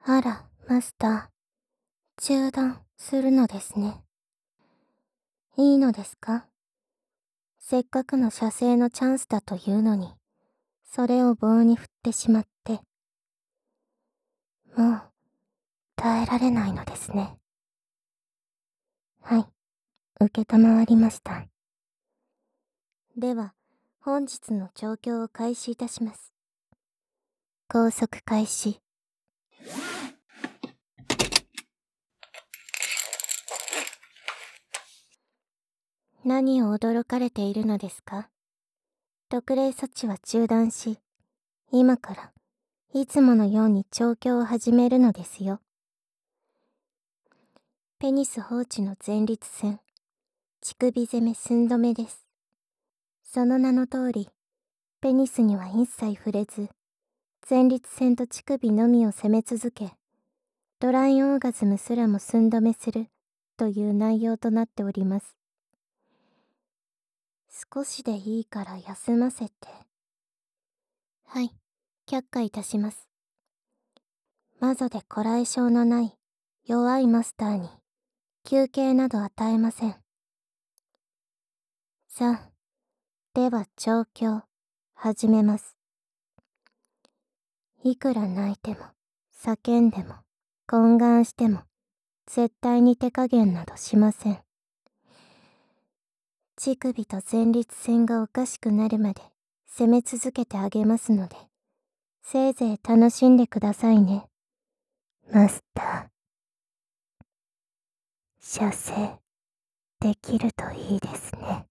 あら、マスター、中断するのですね。いいのですか？せっかくの射精のチャンスだというのに、それを棒に振ってしまって。もう、耐えられないのですね。はい、承りました。では、本日の調教を開始いたします。拘束開始。何を驚かれているのですか？特例措置は中断し、今からいつものように調教を始めるのですよ。ペニス放置の前立腺、乳首攻め寸止めです。その名の通り、ペニスには一切触れず、前立腺と乳首のみを攻め続け、ドライオーガズムすらも寸止めするという内容となっております。少しでいいから休ませて。はい、却下いたします。マゾでこらえ性のない弱いマスターに休憩など与えません。さあ、では調教始めます。いくら泣いても叫んでも懇願しても絶対に手加減などしません。乳首と前立腺がおかしくなるまで攻め続けてあげますので、せいぜい楽しんでくださいね。マスター。射精できるといいですね。